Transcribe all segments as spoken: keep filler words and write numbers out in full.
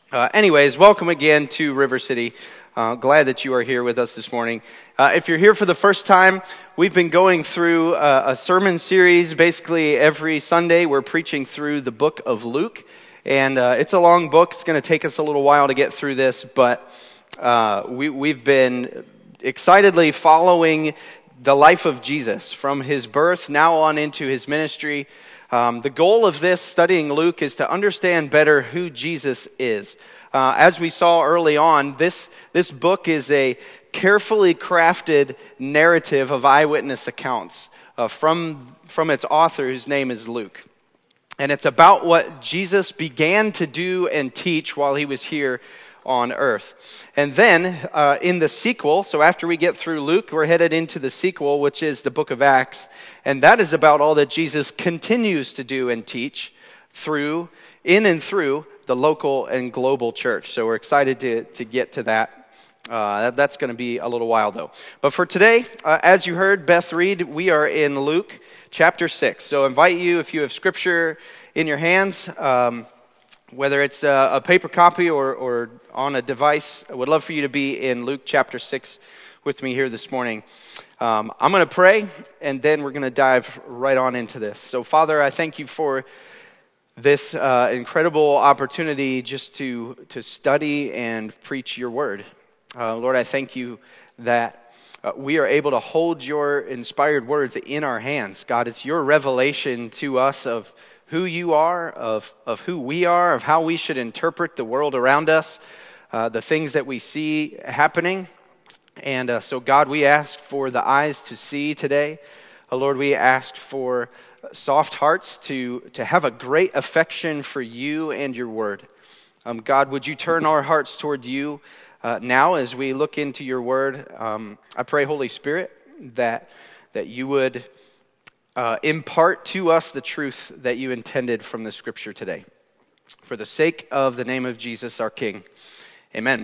Uh, anyways, welcome again to River City. Uh, glad that you are here with us this morning. Uh, if you're here for the first time, we've been going through uh, a sermon series. Basically, every Sunday we're preaching through the book of Luke. And uh, it's a long book. It's going to take us a little while to get through this. But uh, we, we've been excitedly following the life of Jesus from his birth now on into his ministry. Um, the goal of this, studying Luke, is to understand better who Jesus is. Uh, as we saw early on, this, this book is a carefully crafted narrative of eyewitness accounts uh, from, from its author, whose name is Luke. And it's about what Jesus began to do and teach while he was here on earth. And then uh, in the sequel, so after we get through Luke, we're headed into the sequel, which is the book of Acts. And that is about all that Jesus continues to do and teach through, in and through the local and global church. So we're excited to, to get to that. Uh, that that's going to be a little while though. But for today, uh, as you heard Beth read, we are in Luke chapter six. So I invite you, if you have scripture in your hands, um, whether it's a, a paper copy or, or on a device, I would love for you to be in Luke chapter six with me here this morning. Um, I'm going to pray, and then we're going to dive right on into this. So, Father, I thank you for this uh, incredible opportunity just to, to study and preach your word. Uh, Lord, I thank you that uh, we are able to hold your inspired words in our hands. God, it's your revelation to us of who you are, of, of who we are, of how we should interpret the world around us, uh, the things that we see happening. And uh, so, God, we ask for the eyes to see today. Uh, Lord, we ask for soft hearts to, to have a great affection for you and your word. Um, God, would you turn our hearts toward you uh, now as we look into your word? Um, I pray, Holy Spirit, that, that you would Uh, impart to us the truth that you intended from the scripture today. For the sake of the name of Jesus, our King. Amen.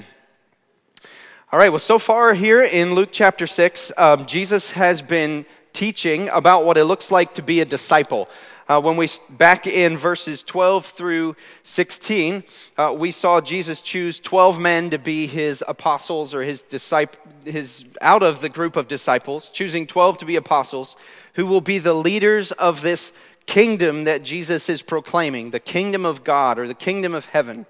All right, well, so far here in Luke chapter six, um, Jesus has been teaching about what it looks like to be a disciple. Uh, when we, back in verses twelve through sixteen, uh, we saw Jesus choose twelve men to be his apostles or his disciple, his, out of the group of disciples, choosing twelve to be apostles, who will be the leaders of this kingdom that Jesus is proclaiming, the kingdom of God or the kingdom of heaven.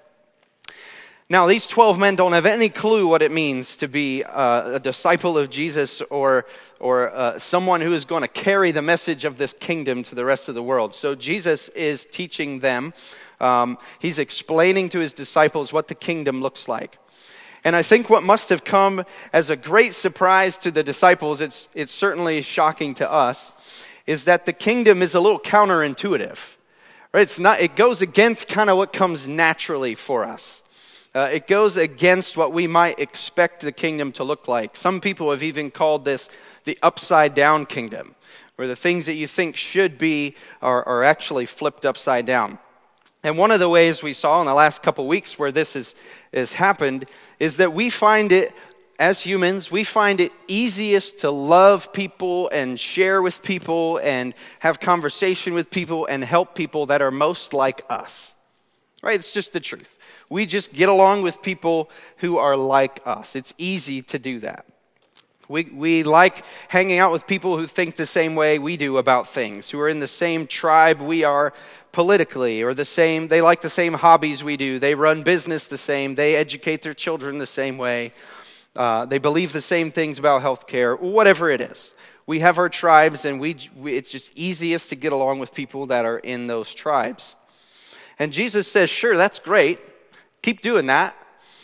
Now, these twelve men don't have any clue what it means to be uh, a disciple of Jesus or, or uh, someone who is going to carry the message of this kingdom to the rest of the world. So Jesus is teaching them. Um, he's explaining to his disciples what the kingdom looks like. And I think what must have come as a great surprise to the disciples, it's, it's certainly shocking to us, is that the kingdom is a little counterintuitive. Right? It's not, it goes against kind of what comes naturally for us. Uh, it goes against what we might expect the kingdom to look like. Some people have even called this the upside down kingdom, where the things that you think should be are, are actually flipped upside down. And one of the ways we saw in the last couple weeks where this is, has happened is that we find it, as humans, we find it easiest to love people and share with people and have conversation with people and help people that are most like us. Right? It's just the truth. We just get along with people who are like us. It's easy to do that. We we like hanging out with people who think the same way we do about things, who are in the same tribe we are politically, or the same, they like the same hobbies we do. They run business the same. They educate their children the same way. Uh, they believe the same things about healthcare, whatever it is. We have our tribes, and we, we it's just easiest to get along with people that are in those tribes. And Jesus says, sure, that's great. Keep doing that.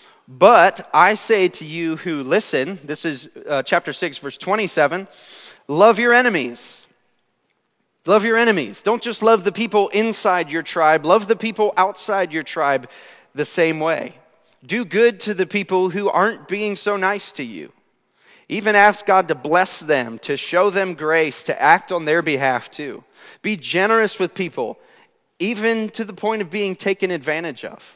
But I say to you who listen, this is uh, chapter six, verse twenty-seven, love your enemies. Love your enemies. Don't just love the people inside your tribe. Love the people outside your tribe the same way. Do good to the people who aren't being so nice to you. Even ask God to bless them, to show them grace, to act on their behalf too. Be generous with people, even to the point of being taken advantage of.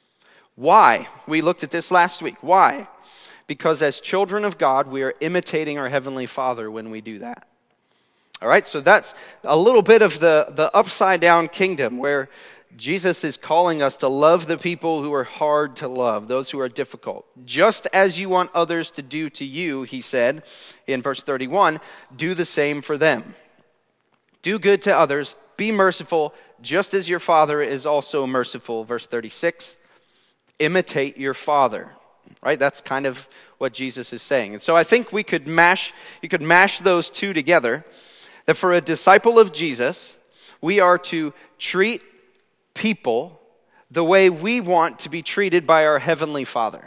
Why? We looked at this last week. Why? Because as children of God, we are imitating our Heavenly Father when we do that. All right, so that's a little bit of the, the upside down kingdom where Jesus is calling us to love the people who are hard to love, those who are difficult. Just as you want others to do to you, he said in verse thirty-one, do the same for them. Do good to others, be merciful, just as your Father is also merciful. Verse thirty-six, imitate your Father. Right? That's kind of what Jesus is saying. And so I think we could mash, you could mash those two together, that for a disciple of Jesus, we are to treat people the way we want to be treated by our Heavenly Father.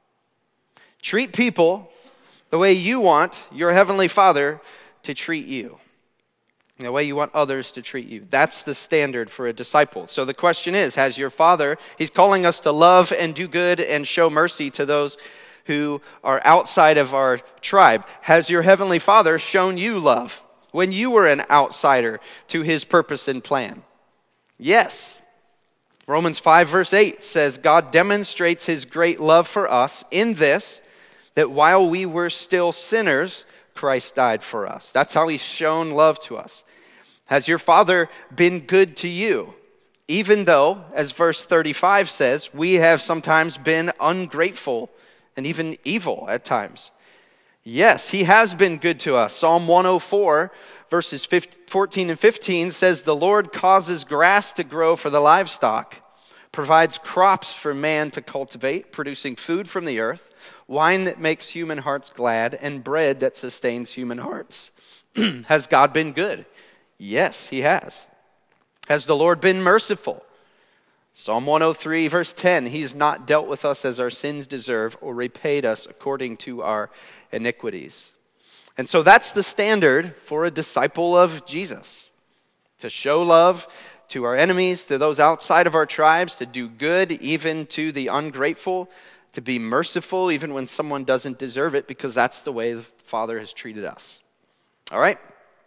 Treat people the way you want your Heavenly Father to treat you. The way you want others to treat you. That's the standard for a disciple. So the question is, has your Father, he's calling us to love and do good and show mercy to those who are outside of our tribe. Has your Heavenly Father shown you love when you were an outsider to his purpose and plan? Yes. Romans five verse eight says, God demonstrates his great love for us in this, that while we were still sinners, Christ died for us. That's how he's shown love to us. Has your Father been good to you? Even though, as verse thirty-five says, we have sometimes been ungrateful and even evil at times. Yes, he has been good to us. Psalm one oh four, verses fourteen and fifteen says, the Lord causes grass to grow for the livestock, provides crops for man to cultivate, producing food from the earth, wine that makes human hearts glad, and bread that sustains human hearts. Has God been good? Yes, he has. Has the Lord been merciful? Psalm one oh three, verse ten, he's not dealt with us as our sins deserve or repaid us according to our iniquities. And so that's the standard for a disciple of Jesus. To show love to our enemies, to those outside of our tribes, to do good even to the ungrateful, to be merciful even when someone doesn't deserve it, because that's the way the Father has treated us. All right?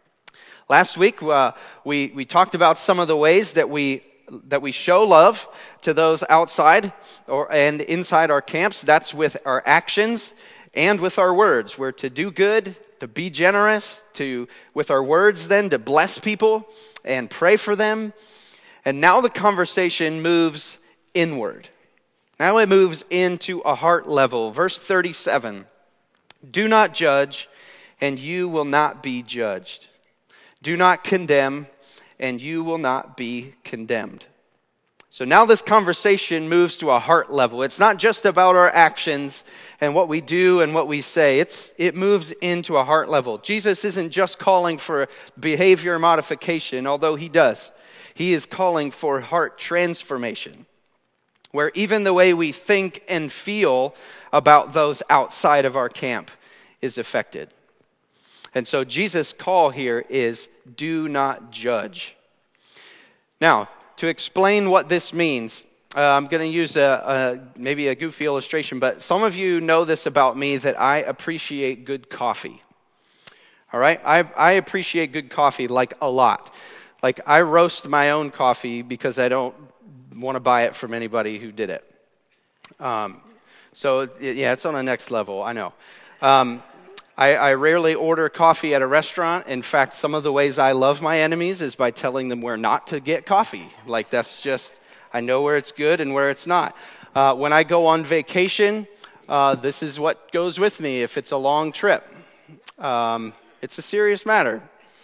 Last week, uh, we, we talked about some of the ways that we that we show love to those outside or and inside our camps. That's with our actions and with our words. We're to do good, to be generous, to with our words then to bless people and pray for them. And now the conversation moves inward. Now it moves into a heart level. Verse thirty-seven, do not judge, and you will not be judged. Do not condemn, and you will not be condemned. So now this conversation moves to a heart level. It's not just about our actions and what we do and what we say. It's it moves into a heart level. Jesus isn't just calling for behavior modification, although he does. He is calling for heart transformation, where even the way we think and feel about those outside of our camp is affected. And so Jesus' call here is, do not judge. Now, to explain what this means, uh, I'm going to use a, a maybe a goofy illustration, but some of you know this about me, that I appreciate good coffee. All right? I, I appreciate good coffee, like a lot. Like, I roast my own coffee because I don't want to buy it from anybody who did it. Um, so, yeah, it's on the next level, I know. Um, I, I rarely order coffee at a restaurant. In fact, some of the ways I love my enemies is by telling them where not to get coffee. Like, that's just, I know where it's good and where it's not. Uh, when I go on vacation, uh, this is what goes with me if it's a long trip. Um, it's a serious matter.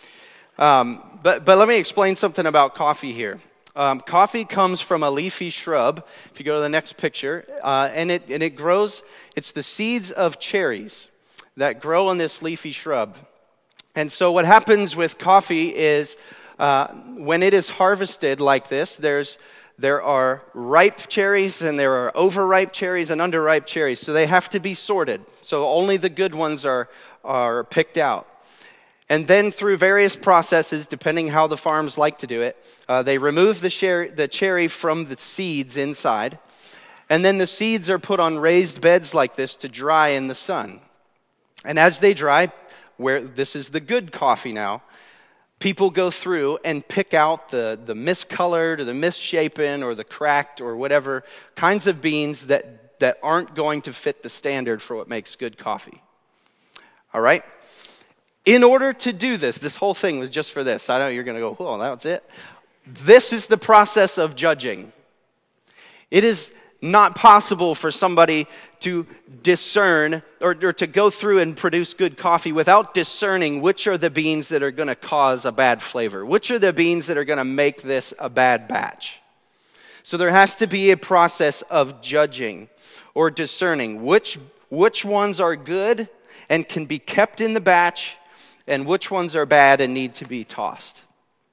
Um, but, but let me explain something about coffee here. Um, coffee comes from a leafy shrub, if you go to the next picture, uh, and it and it grows, it's the seeds of cherries that grow on this leafy shrub. And so what happens with coffee is uh, when it is harvested like this, there's there are ripe cherries and there are overripe cherries and underripe cherries. So they have to be sorted. So only the good ones are are picked out. And then through various processes, depending how the farms like to do it, uh, they remove the cherry, the cherry from the seeds inside. And then the seeds are put on raised beds like this to dry in the sun. And as they dry, where this is the good coffee now, people go through and pick out the, the miscolored or the misshapen or the cracked or whatever kinds of beans that, that aren't going to fit the standard for what makes good coffee. All right? In order to do this, this whole thing was just for this. I know you're going to go, well, that's it. This is the process of judging. It is not possible for somebody to discern or, or to go through and produce good coffee without discerning which are the beans that are going to cause a bad flavor, which are the beans that are going to make this a bad batch. So there has to be a process of judging or discerning which, which ones are good and can be kept in the batch and which ones are bad and need to be tossed.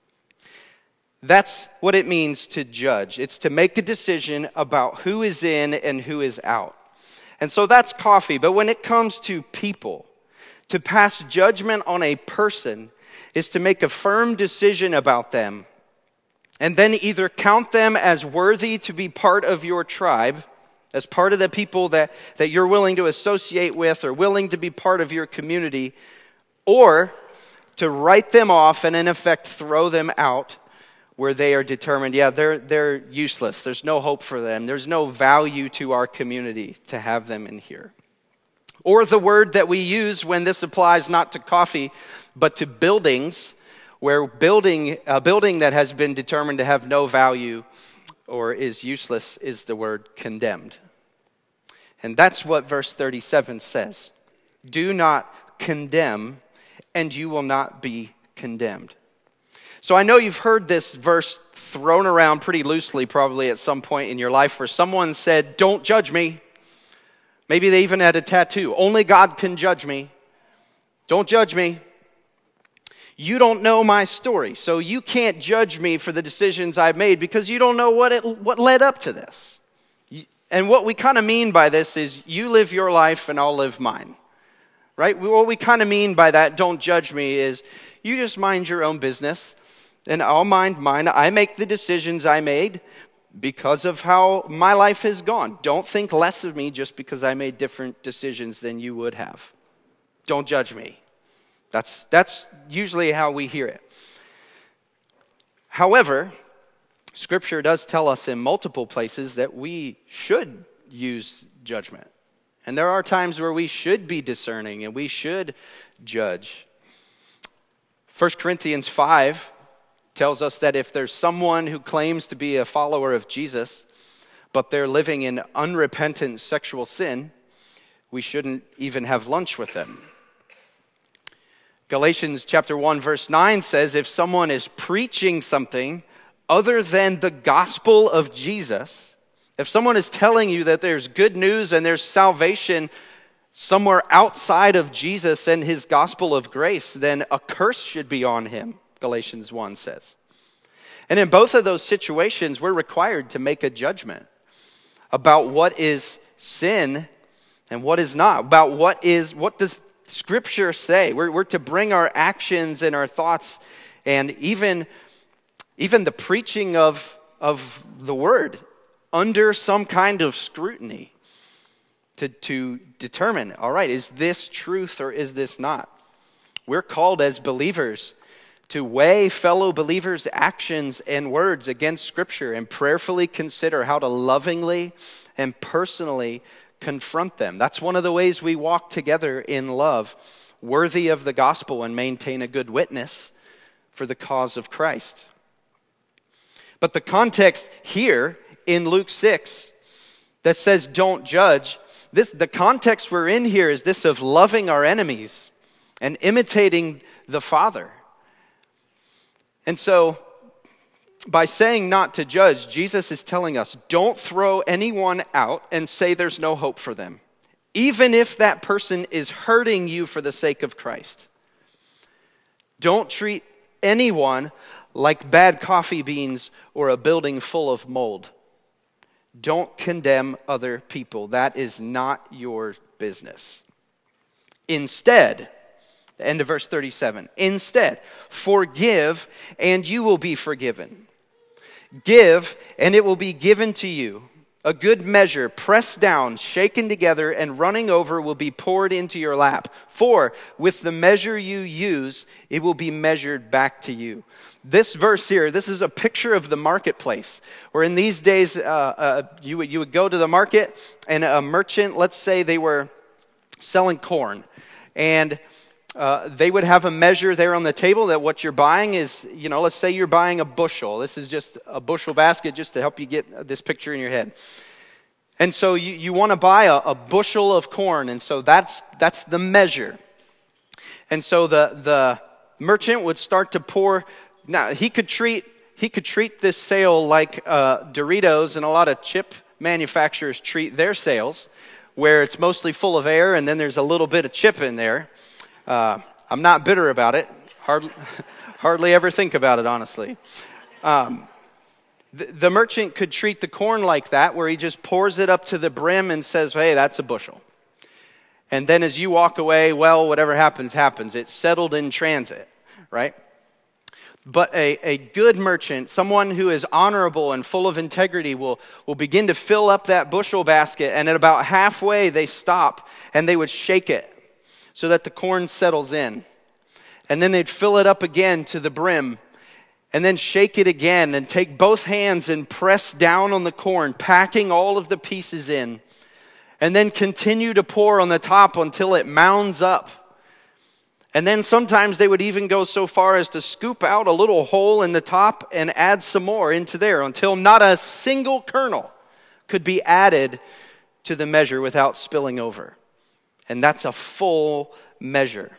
That's what it means to judge. It's to make a decision about who is in and who is out. And so that's coffee. But when it comes to people, to pass judgment on a person is to make a firm decision about them and then either count them as worthy to be part of your tribe, as part of the people that, that you're willing to associate with or willing to be part of your community, or to write them off and in effect throw them out where they are determined, yeah, they're they're useless. There's no hope for them. There's no value to our community to have them in here. Or the word that we use when this applies not to coffee, but to buildings, where building a building that has been determined to have no value or is useless is the word condemned. And that's what verse thirty-seven says. Do not condemn, and you will not be condemned. So I know you've heard this verse thrown around pretty loosely probably at some point in your life where someone said, don't judge me. Maybe they even had a tattoo. Only God can judge me. Don't judge me. You don't know my story, so you can't judge me for the decisions I've made because you don't know what it, what led up to this. And what we kind of mean by this is you live your life and I'll live mine. Right? What we kind of mean by that, don't judge me, is you just mind your own business. And I'll mind mine. I make the decisions I made because of how my life has gone. Don't think less of me just because I made different decisions than you would have. Don't judge me. That's, that's usually how we hear it. However, Scripture does tell us in multiple places that we should use judgment. And there are times where we should be discerning and we should judge. First Corinthians five tells us that if there's someone who claims to be a follower of Jesus, but they're living in unrepentant sexual sin, we shouldn't even have lunch with them. Galatians chapter one verse nine says if someone is preaching something other than the gospel of Jesus, if someone is telling you that there's good news and there's salvation somewhere outside of Jesus and his gospel of grace, then a curse should be on him, Galatians one says. And in both of those situations, we're required to make a judgment about what is sin and what is not, about what is, what does Scripture say. We're, we're to bring our actions and our thoughts and even, even the preaching of, of the word under some kind of scrutiny to, to determine, all right, is this truth or is this not? We're called as believers to weigh fellow believers' actions and words against Scripture and prayerfully consider how to lovingly and personally confront them. That's one of the ways we walk together in love, worthy of the gospel and maintain a good witness for the cause of Christ. But the context here in Luke six that says don't judge, this the context we're in here is this of loving our enemies and imitating the Father. And so, by saying not to judge, Jesus is telling us, don't throw anyone out and say there's no hope for them, even if that person is hurting you for the sake of Christ. Don't treat anyone like bad coffee beans or a building full of mold. Don't condemn other people. That is not your business. Instead, the end of verse thirty-seven. Instead, forgive and you will be forgiven. Give and it will be given to you. A good measure, pressed down, shaken together, and running over will be poured into your lap. For with the measure you use, it will be measured back to you. This verse here, this is a picture of the marketplace. Where in these days, uh, uh, you would, you would go to the market and a merchant, let's say they were selling corn. And uh, they would have a measure there on the table that what you're buying is, you know, let's say you're buying a bushel. This is just a bushel basket just to help you get this picture in your head. And so you, you want to buy a, a bushel of corn, and so that's that's the measure. And so the the merchant would start to pour. Now he could treat he could treat this sale like uh, Doritos and a lot of chip manufacturers treat their sales, where it's mostly full of air and then there's a little bit of chip in there. Uh, I'm not bitter about it. Hardly, hardly ever think about it, honestly. Um, the, the merchant could treat the corn like that, where he just pours it up to the brim and says, hey, that's a bushel. And then as you walk away, well, whatever happens, happens. It's settled in transit, right? But a, a good merchant, someone who is honorable and full of integrity, will, will begin to fill up that bushel basket, and at about halfway they stop and they would shake it so that the corn settles in. And then they'd fill it up again to the brim, and then shake it again and take both hands and press down on the corn, packing all of the pieces in, and then continue to pour on the top until it mounds up. And then sometimes they would even go so far as to scoop out a little hole in the top and add some more into there until not a single kernel could be added to the measure without spilling over. And that's a full measure.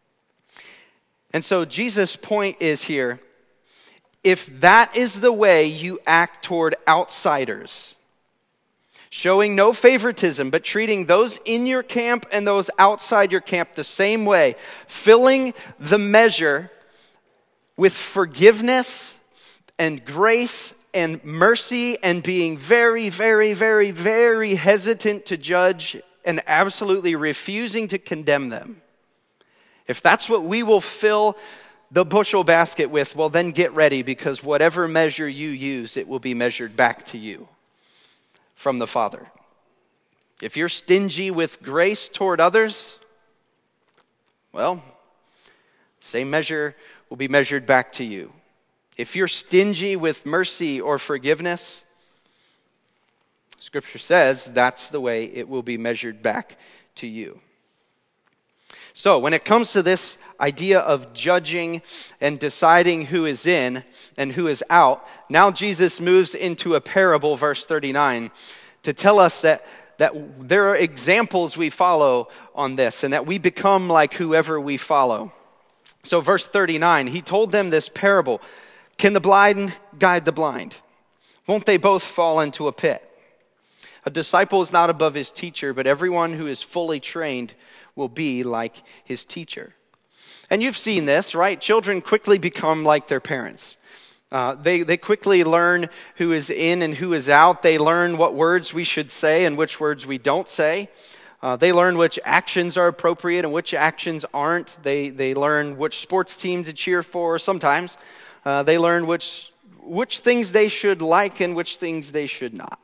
And so Jesus' point is here, if that is the way you act toward outsiders, showing no favoritism, but treating those in your camp and those outside your camp the same way, filling the measure with forgiveness and grace and mercy, and being very, very, very, very hesitant to judge and absolutely refusing to condemn them. If that's what we will fill the bushel basket with, well, then get ready, because whatever measure you use, it will be measured back to you from the Father. If you're stingy with grace toward others, well, same measure will be measured back to you. If you're stingy with mercy or forgiveness, Scripture says that's the way it will be measured back to you. So when it comes to this idea of judging and deciding who is in and who is out, now Jesus moves into a parable, verse thirty-nine, to tell us that, that there are examples we follow on this, and that we become like whoever we follow. So verse thirty-nine, he told them this parable. Can the blind guide the blind? Won't they both fall into a pit? A disciple is not above his teacher, but everyone who is fully trained will be like his teacher. And you've seen this, right? Children quickly become like their parents. Uh, they, they quickly learn who is in and who is out. They learn what words we should say and which words we don't say. Uh, they learn which actions are appropriate and which actions aren't. They, they learn which sports team to cheer for sometimes. Uh, they learn which, which things they should like and which things they should not.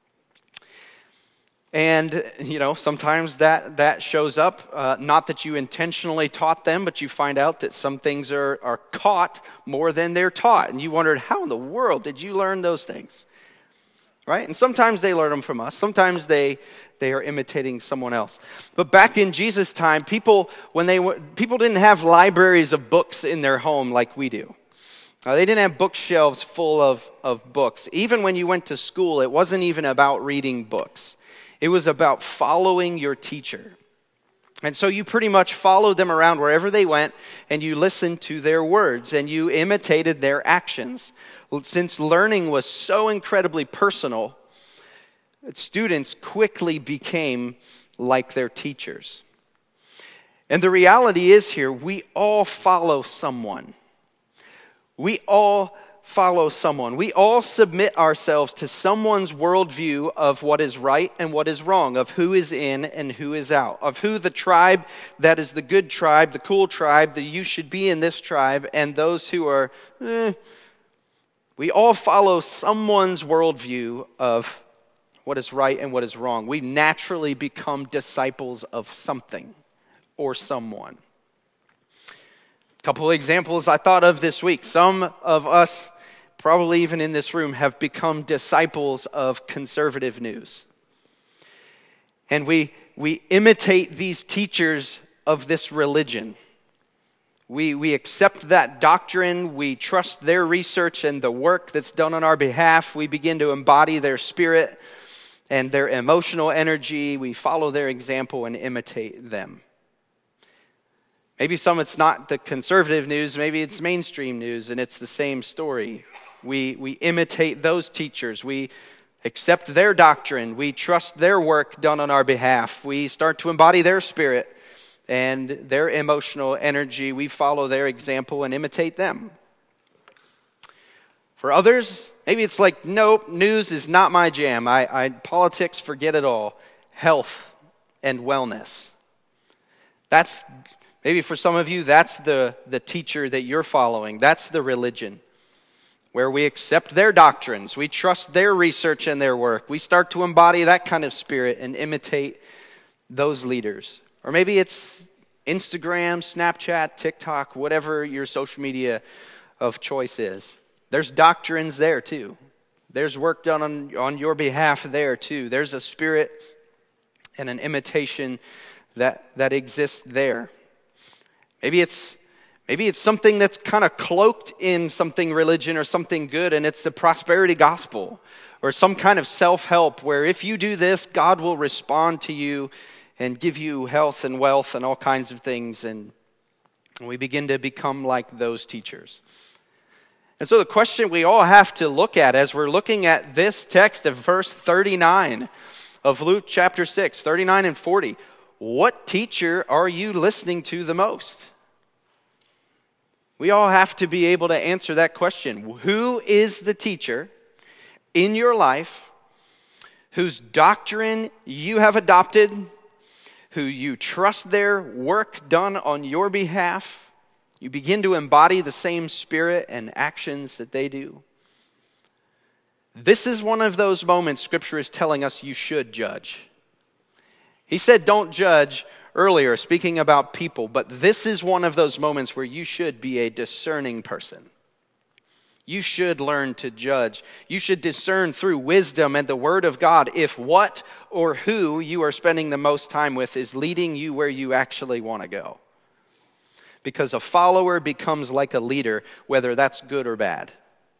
And, you know, sometimes that, that shows up, uh, not that you intentionally taught them, but you find out that some things are, are caught more than they're taught. And you wondered, how in the world did you learn those things? Right? And sometimes they learn them from us. Sometimes they, they are imitating someone else. But back in Jesus' time, people, when they were, people didn't have libraries of books in their home like we do. Uh, they didn't have bookshelves full of, of books. Even when you went to school, it wasn't even about reading books. It was about following your teacher. And so you pretty much followed them around wherever they went, and you listened to their words, and you imitated their actions. Since learning was so incredibly personal, students quickly became like their teachers. And the reality is here, we all follow someone. We all follow someone. We all submit ourselves to someone's worldview of what is right and what is wrong, of who is in and who is out, of who the tribe that is the good tribe, the cool tribe, the you should be in this tribe, and those who are, eh. We all follow someone's worldview of what is right and what is wrong. We naturally become disciples of something or someone. A couple of examples I thought of this week. Some of us, probably even in this room, have become disciples of conservative news. And we we imitate these teachers of this religion. We, we accept that doctrine. We trust their research and the work that's done on our behalf. We begin to embody their spirit and their emotional energy. We follow their example and imitate them. Maybe some it's not the conservative news. Maybe it's mainstream news, and it's the same story. We, we imitate those teachers. We accept their doctrine. We trust their work done on our behalf. We start to embody their spirit and their emotional energy. We follow their example and imitate them. For others, maybe it's like, nope, news is not my jam. I, I politics, forget it all. Health and wellness. That's, maybe for some of you, that's the, the teacher that you're following. That's the religion where we accept their doctrines. We trust their research and their work. We start to embody that kind of spirit and imitate those leaders. Or maybe it's Instagram, Snapchat, TikTok, whatever your social media of choice is. There's doctrines there too. There's work done on, on your behalf there too. There's a spirit and an imitation that, that exists there. Maybe it's maybe it's something that's kind of cloaked in something religion or something good, and it's the prosperity gospel or some kind of self-help where if you do this, God will respond to you and give you health and wealth and all kinds of things. And we begin to become like those teachers. And so the question we all have to look at as we're looking at this text of verse thirty-nine of Luke chapter six, thirty-nine and forty, what teacher are you listening to the most? We all have to be able to answer that question. Who is the teacher in your life whose doctrine you have adopted, who you trust their work done on your behalf? You begin to embody the same spirit and actions that they do. This is one of those moments Scripture is telling us you should judge. He said don't judge earlier, speaking about people, but this is one of those moments where you should be a discerning person. You should learn to judge. You should discern through wisdom and the Word of God if what or who you are spending the most time with is leading you where you actually want to go. Because a follower becomes like a leader, whether that's good or bad.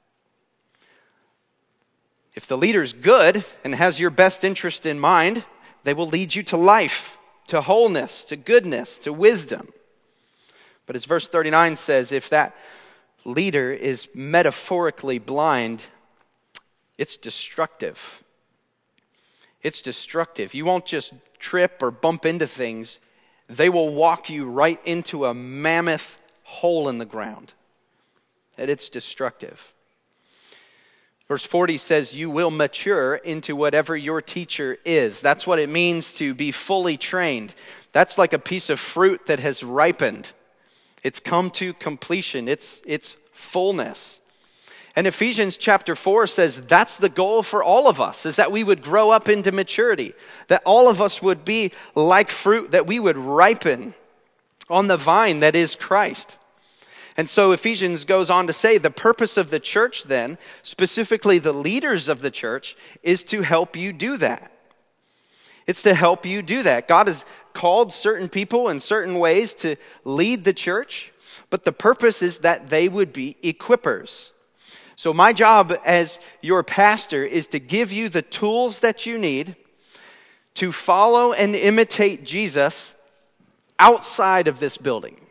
If the leader's good and has your best interest in mind, they will lead you to life, to wholeness, to goodness, to wisdom. But as verse thirty-nine says, if that leader is metaphorically blind, it's destructive. It's destructive. You won't just trip or bump into things. They will walk you right into a mammoth hole in the ground. And it's destructive. Verse forty says, you will mature into whatever your teacher is. That's what it means to be fully trained. That's like a piece of fruit that has ripened. It's come to completion. It's, it's fullness. And Ephesians chapter four says that's the goal for all of us, is that we would grow up into maturity, that all of us would be like fruit, that we would ripen on the vine that is Christ. And so Ephesians goes on to say the purpose of the church then, specifically the leaders of the church, is to help you do that. It's to help you do that. God has called certain people in certain ways to lead the church, but the purpose is that they would be equippers. So my job as your pastor is to give you the tools that you need to follow and imitate Jesus outside of this building.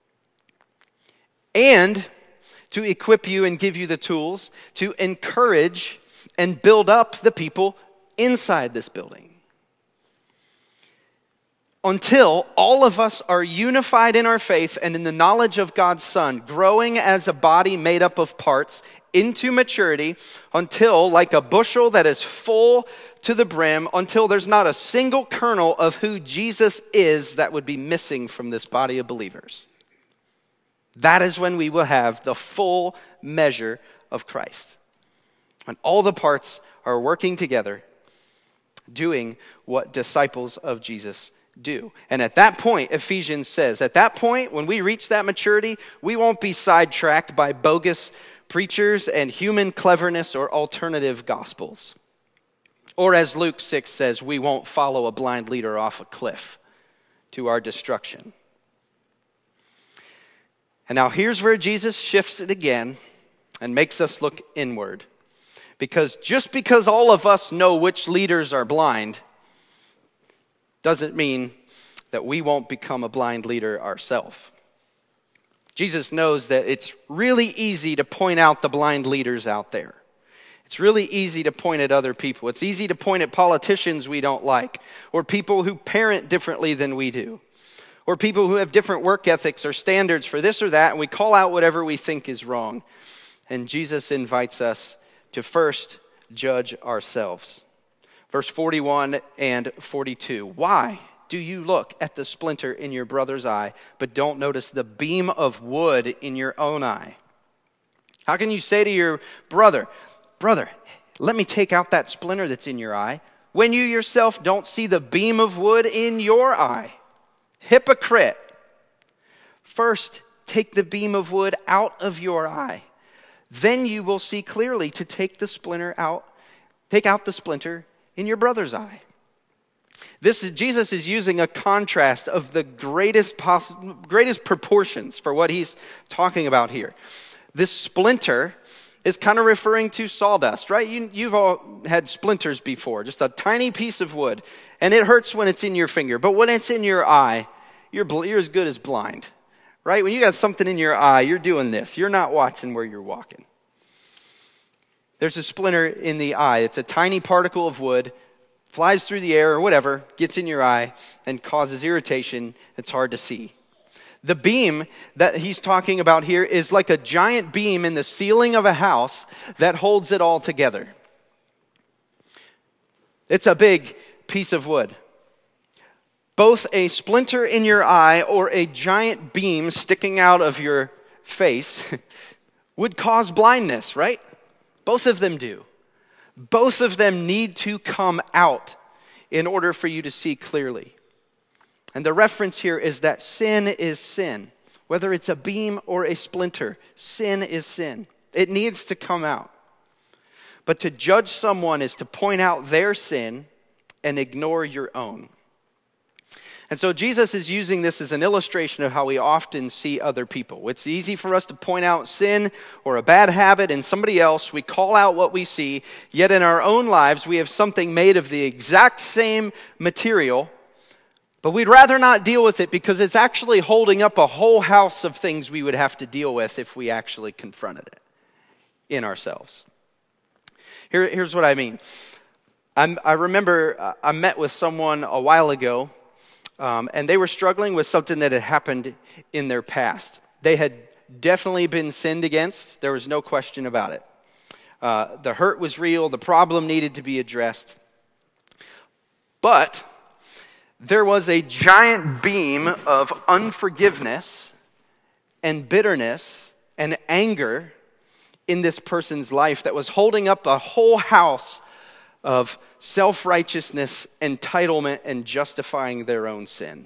And to equip you and give you the tools to encourage and build up the people inside this building. Until all of us are unified in our faith and in the knowledge of God's Son, growing as a body made up of parts into maturity, until like a bushel that is full to the brim, until there's not a single kernel of who Jesus is that would be missing from this body of believers. That is when we will have the full measure of Christ. When all the parts are working together, doing what disciples of Jesus do. And at that point, Ephesians says, at that point, when we reach that maturity, we won't be sidetracked by bogus preachers and human cleverness or alternative gospels. Or as Luke six says, we won't follow a blind leader off a cliff to our destruction. And now here's where Jesus shifts it again and makes us look inward. Because just because all of us know which leaders are blind doesn't mean that we won't become a blind leader ourselves. Jesus knows that it's really easy to point out the blind leaders out there. It's really easy to point at other people. It's easy to point at politicians we don't like, or people who parent differently than we do, or people who have different work ethics or standards for this or that, and we call out whatever we think is wrong. And Jesus invites us to first judge ourselves. Verse forty-one and forty-two. Why do you look at the splinter in your brother's eye, but don't notice the beam of wood in your own eye? How can you say to your brother, brother, let me take out that splinter that's in your eye, when you yourself don't see the beam of wood in your eye? Hypocrite. First, take the beam of wood out of your eye. Then you will see clearly to take the splinter out, take out the splinter in your brother's eye. This is, Jesus is using a contrast of the greatest poss- greatest proportions for what he's talking about here. This splinter is kind of referring to sawdust, right? You, you've all had splinters before, just a tiny piece of wood, and it hurts when it's in your finger. But when it's in your eye, you're, bl- you're as good as blind, right? When you got something in your eye, you're doing this. You're not watching where you're walking. There's a splinter in the eye. It's a tiny particle of wood, flies through the air or whatever, gets in your eye, and causes irritation. It's hard to see. The beam that he's talking about here is like a giant beam in the ceiling of a house that holds it all together. It's a big piece of wood. Both a splinter in your eye or a giant beam sticking out of your face would cause blindness, right? Both of them do. Both of them need to come out in order for you to see clearly. And the reference here is that sin is sin. Whether it's a beam or a splinter, sin is sin. It needs to come out. But to judge someone is to point out their sin and ignore your own. And so Jesus is using this as an illustration of how we often see other people. It's easy for us to point out sin or a bad habit in somebody else. We call out what we see, yet in our own lives we have something made of the exact same material, but we'd rather not deal with it because it's actually holding up a whole house of things we would have to deal with if we actually confronted it in ourselves. Here, here's what I mean. I'm, I remember uh, I met with someone a while ago, Um, and they were struggling with something that had happened in their past. They had definitely been sinned against. There was no question about it. Uh, the hurt was real. The problem needed to be addressed. But there was a giant beam of unforgiveness and bitterness and anger in this person's life that was holding up a whole house of self-righteousness, entitlement, and justifying their own sin.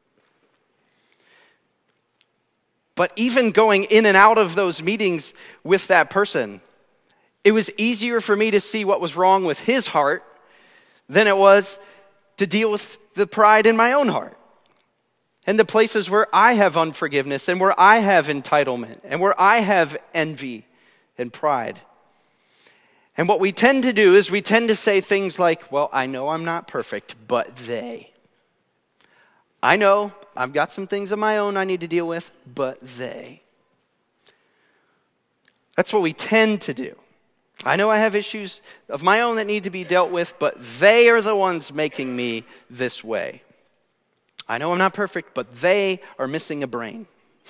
But even going in and out of those meetings with that person, it was easier for me to see what was wrong with his heart than it was to deal with the pride in my own heart. And the places where I have unforgiveness and where I have entitlement and where I have envy and pride. And what we tend to do is we tend to say things like, well, I know I'm not perfect, but they. I know I've got some things of my own I need to deal with, but they. That's what we tend to do. I know I have issues of my own that need to be dealt with, but they are the ones making me this way. I know I'm not perfect, but they are missing a brain.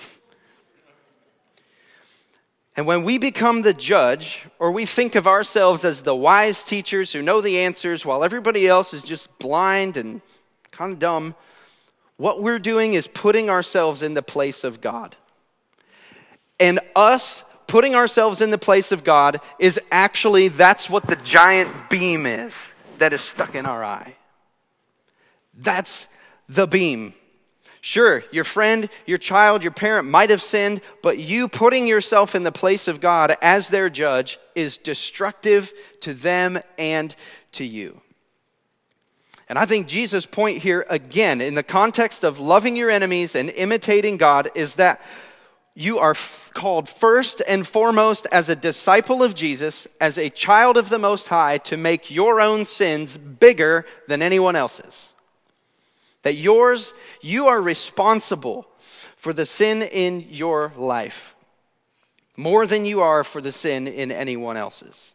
And when we become the judge, or we think of ourselves as the wise teachers who know the answers while everybody else is just blind and kind of dumb, what we're doing is putting ourselves in the place of God. And us putting ourselves in the place of God is actually, that's what the giant beam is that is stuck in our eye. That's the beam. Sure, your friend, your child, your parent might have sinned, but you putting yourself in the place of God as their judge is destructive to them and to you. And I think Jesus' point here, again, in the context of loving your enemies and imitating God, is that You are f- called first and foremost as a disciple of Jesus, as a child of the Most High, to make your own sins bigger than anyone else's. That yours, you are responsible for the sin in your life more than you are for the sin in anyone else's.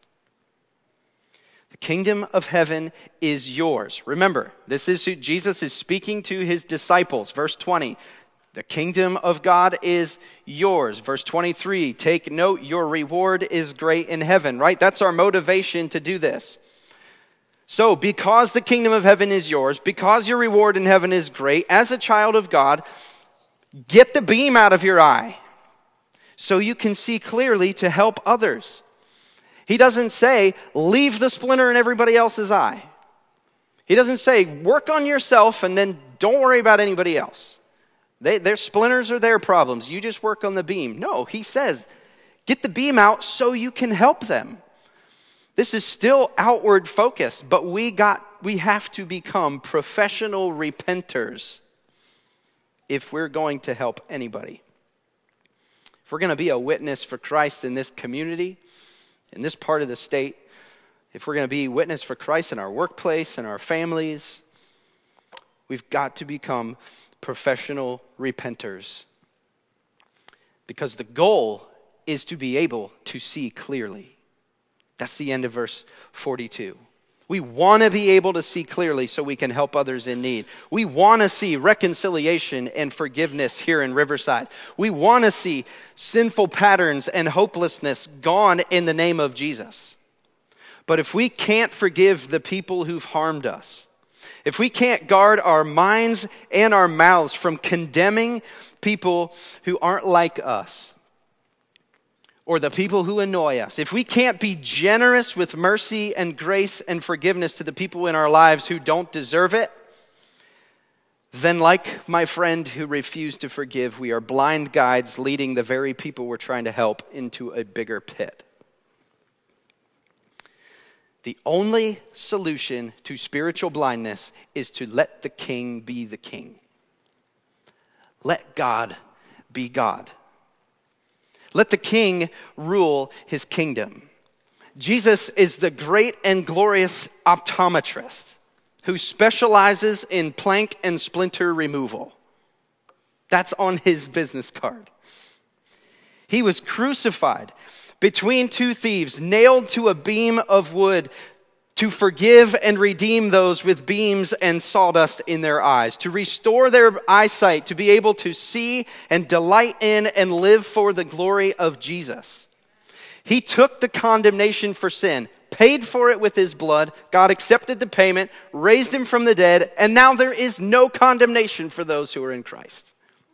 The kingdom of heaven is yours. Remember, this is who Jesus is speaking to his disciples. Verse twenty. The kingdom of God is yours. Verse twenty-three, take note, your reward is great in heaven, right? That's our motivation to do this. So, because the kingdom of heaven is yours, because your reward in heaven is great, as a child of God, get the beam out of your eye so you can see clearly to help others. He doesn't say, leave the splinter in everybody else's eye. He doesn't say, work on yourself and then don't worry about anybody else. They, their splinters are their problems. You just work on the beam. No, he says, get the beam out so you can help them. This is still outward focused, but we got we have to become professional repenters if we're going to help anybody. If we're going to be a witness for Christ in this community, in this part of the state, if we're going to be a witness for Christ in our workplace and our families, we've got to become professional repenters. Because the goal is to be able to see clearly. That's the end of verse forty-two. We want to be able to see clearly so we can help others in need. We want to see reconciliation and forgiveness here in Riverside. We want to see sinful patterns and hopelessness gone in the name of Jesus. But if we can't forgive the people who've harmed us, if we can't guard our minds and our mouths from condemning people who aren't like us, or the people who annoy us, if we can't be generous with mercy and grace and forgiveness to the people in our lives who don't deserve it, then like my friend who refused to forgive, we are blind guides leading the very people we're trying to help into a bigger pit. The only solution to spiritual blindness is to let the king be the king. Let God be God. Let the king rule his kingdom. Jesus is the great and glorious optometrist who specializes in plank and splinter removal. That's on his business card. He was crucified between two thieves, nailed to a beam of wood to forgive and redeem those with beams and sawdust in their eyes, to restore their eyesight, to be able to see and delight in and live for the glory of Jesus. He took the condemnation for sin, paid for it with his blood. God accepted the payment, raised him from the dead, and now there is no condemnation for those who are in Christ.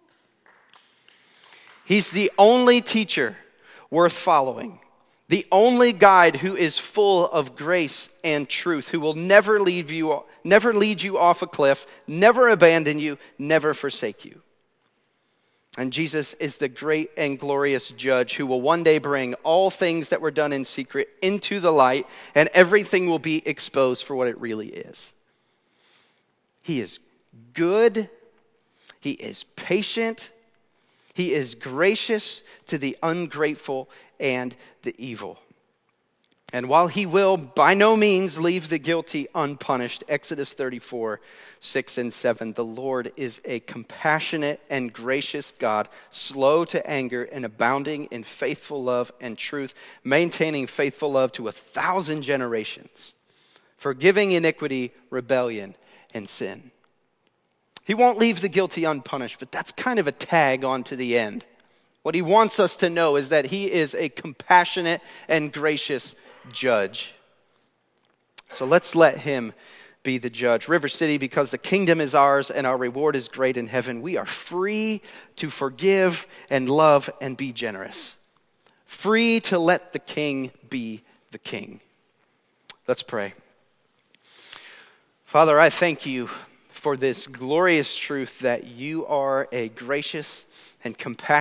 He's the only teacher worth following. The only guide who is full of grace and truth, who will never leave you, never lead you off a cliff, never abandon you, never forsake you. And Jesus is the great and glorious judge who will one day bring all things that were done in secret into the light, and everything will be exposed for what it really is. He is good. He is patient. He is gracious to the ungrateful and the evil. And while he will by no means leave the guilty unpunished, Exodus thirty-four, six and seven, the Lord is a compassionate and gracious God, slow to anger and abounding in faithful love and truth, maintaining faithful love to a thousand generations, forgiving iniquity, rebellion, and sin. He won't leave the guilty unpunished, but that's kind of a tag on to the end. What he wants us to know is that he is a compassionate and gracious judge. So let's let him be the judge. River City, because the kingdom is ours and our reward is great in heaven, we are free to forgive and love and be generous. Free to let the king be the king. Let's pray. Father, I thank you for this glorious truth that you are a gracious and compassionate